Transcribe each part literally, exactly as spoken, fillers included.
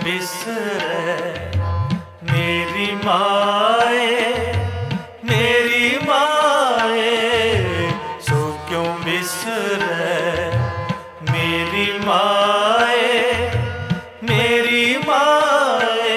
बिसरै मेरी माए, मेरी माए सो क्यों बिसरै मेरी माए, मेरी माए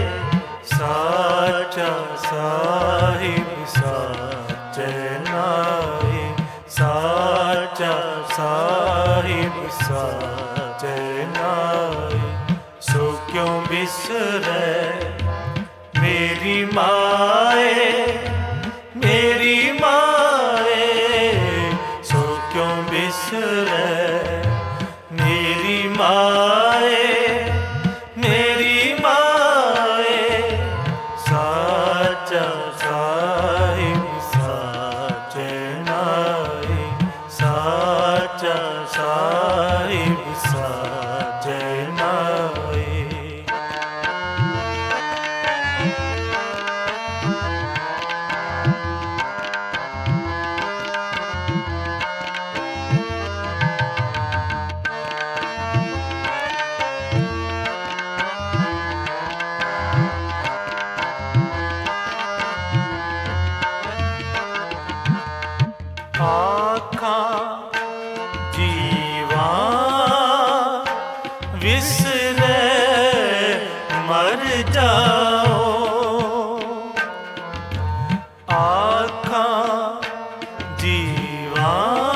साचा साहिब साचे नाए, साचा साहिब साचे नाए सो क्यों बिसरै मेरी माए, मेरी माए सो क्यों बिसरै मेरी माए, मेरी माए साचा साहिब साचे नाए, साचा साहिब साचे नाए। आँखां जीवा विसरै मर जाओ, आँखां जीवा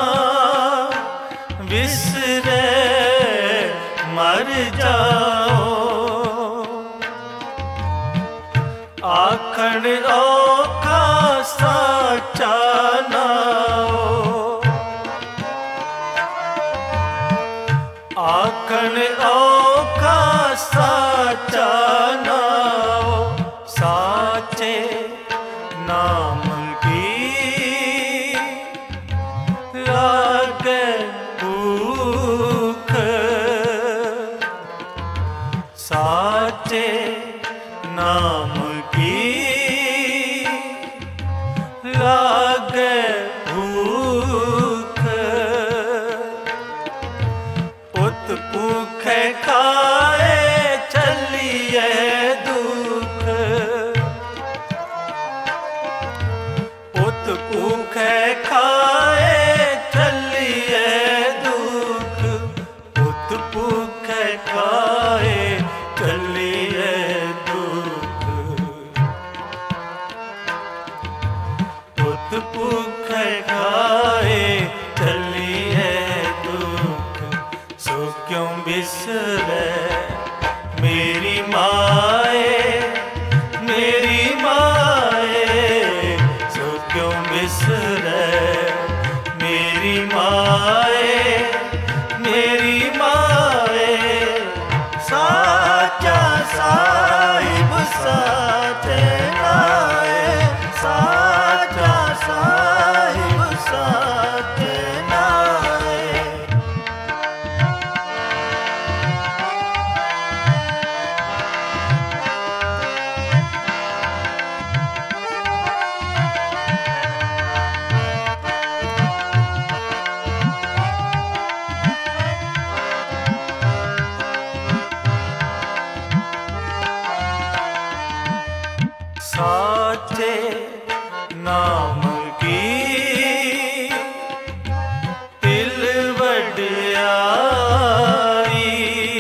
विसरै मर जाओ, आखण औखा साचा आखण औखा साचा नाओ, साचे नाम की लागे भूख, साचे नाम की लागे भूख, उत भूखे खाए चलिए दुख, उत भूखे खाए चलिए दुख, उत भूखे खाए चलिए दुख, उत भूखे खाए चलिए दुख सो क्यों बिसरै मेरी माए, मेरी माए सो क्यों बिसरै मेरी माए, मेरी माए साचा साहिब साचे नाए, साचा साहिब साचे नाए। साचे नाम की तिल वड्याई,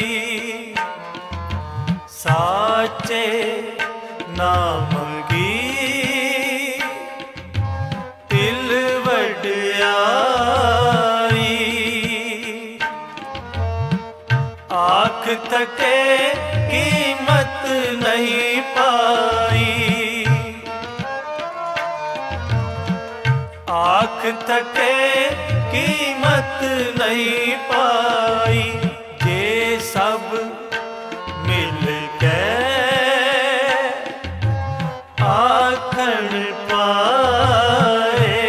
साचे नाम की तिल वड्याई, आँख थके कीमत नहीं पाई, आँख थके कीमत नहीं पाई, ये सब मिल के आखण पाए,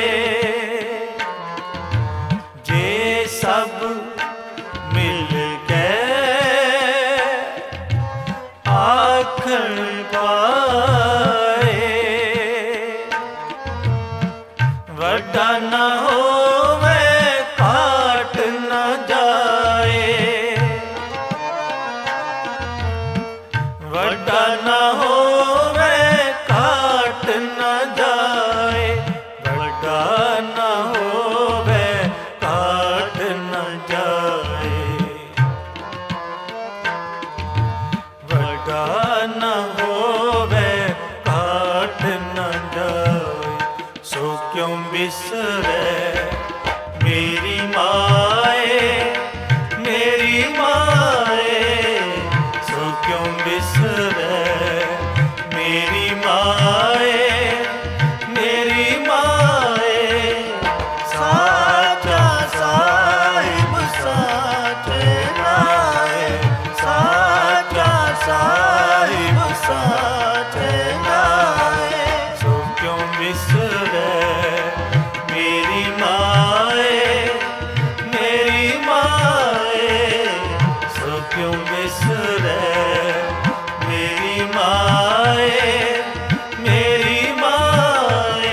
ये सब मिल के आखण पाए, वड्डा न होवे काट न जाए, ਵੱਡਾ ਨਾ ਹੋਵੇ ਘਾਟ ਨਾ ਜਾਏ, ਵੱਡਾ ਨਾ ਹੋਵੇ ਘਾਟ ਨਾ ਜਾਏ, ਵੱਡਾ ਨਾ ਹੋਵੇ ਘਾਟ ਨਾ ਜਾਏ। ਸੋ ਕਿਉਂ ਬਿਸਰੇ मेरी माए, मेरी माए, सो क्यों बिसरे मेरी माए, मेरी माए। साचा साहिब साथ नाए, साचा साहिब साथ नाए, सो क्यों बिसरे मेरी माए, मेरी माए। सो क्यों बिसरे मेरी माए, मेरी माए।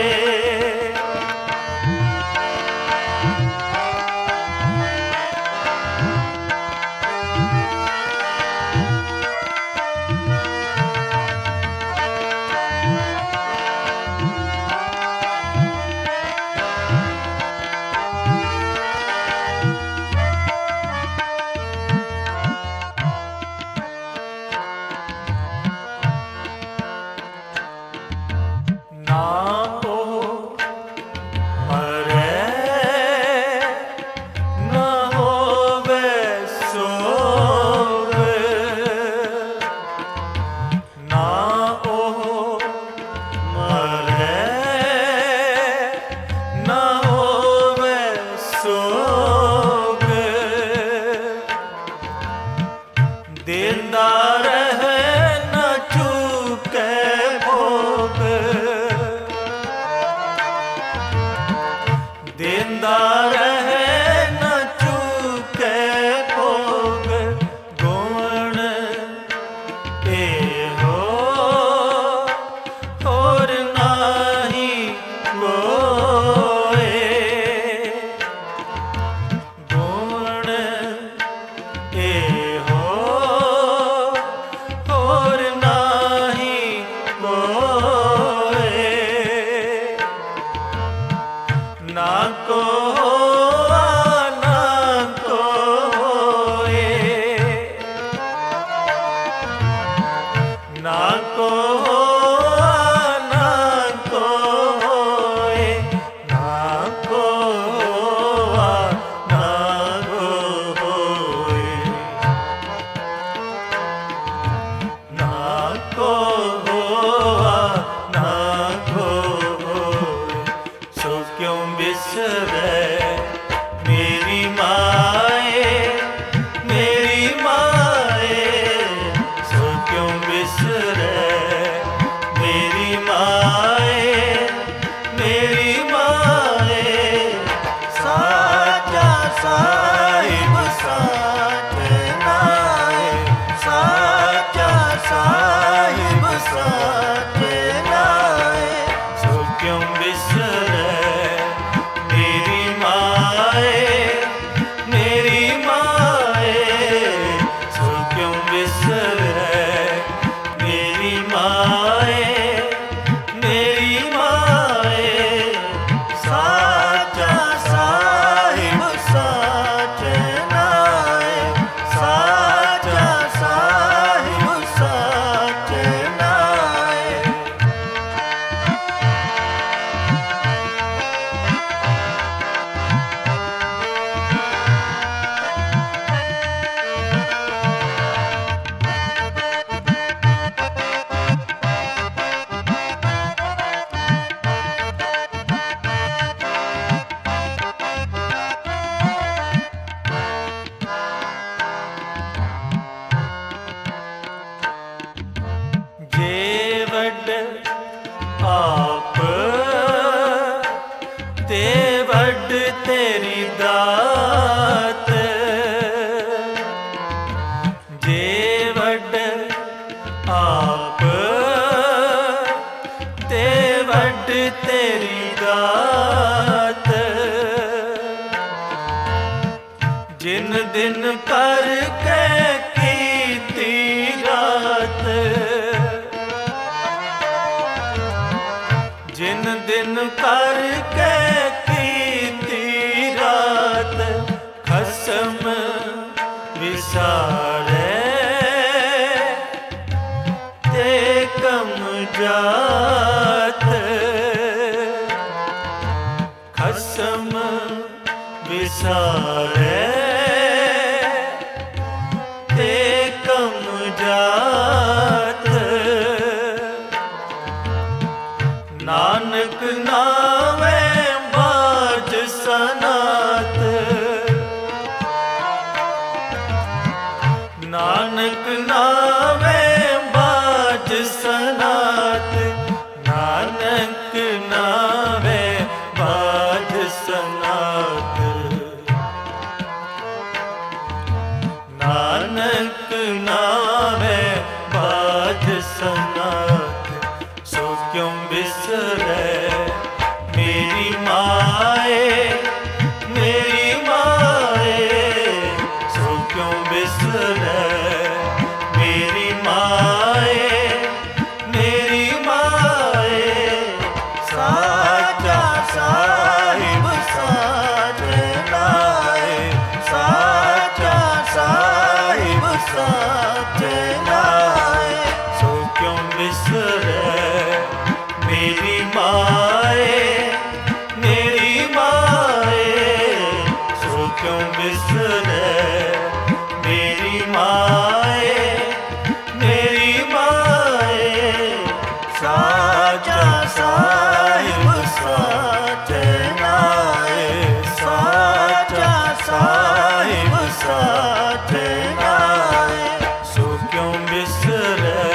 देंदा रहे न चूके भोग, देंदा रहे न चूके भोग। गुण ए हो और नाही कोए, गुण ए ना को ना कोए, ना को ना कोए, ना को ना कोए, ना को ना कोए। सो क्यों बिसरे मेरी माए, मेरी माए। सो क्यों बिसरे मेरी माए, मेरी माए। साचा साहिब साथ नाए, साचा साहिब साथ नाए। सो क्यों बिसरे मेरी माए, मेरी माए। सो क्यों बिसरे मेरी माए, मेरी माए। साचा साहिब साथ नाए, साचा साहिब साथ नाए। जे वड आप ते वड तेरी दात, जे वड आप ते वड तेरी दात। जिन दिन करके कीती रात, दिन करके कीती रात खसम विसारे ते कम जात खसम विसारे ते कम जात नानक नावे बाज सनात नानक नावे बाज सनात नानक नावे बाज सनात नानक नावे बाज सनात सो क्यों बिसरे मेरी माए मेरी माए सो क्यों बिसरे मेरी माए मेरी माए साचा साहिब साथ लाए साचा साहिब साथ लाए सो क्यों बिसरे मेरी माए मेरी माए सो क्यों बिसरे मेरी माए मेरी माए साचा साहिब साथ लाए साचा साहिब साथ लाए सो क्यों बिसरे